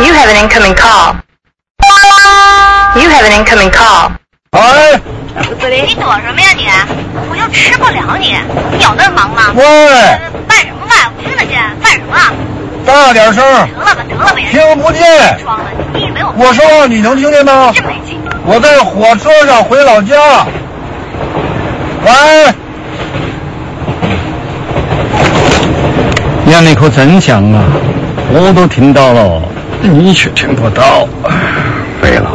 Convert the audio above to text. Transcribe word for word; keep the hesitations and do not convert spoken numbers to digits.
You have an incoming call. You have an incoming call. 哎， 你躲什么呀你？我又吃不了你，你有那么忙吗？ 喂， 办什么办？我听得见，办什么？ 大点声。 得了吧，得了吧， 听不见。 装了，你以为我？ 我说你能听见吗？ 真没劲。 我在火车上回老家。喂。 你看那口真响啊，我都听到了，你却听不到，废了。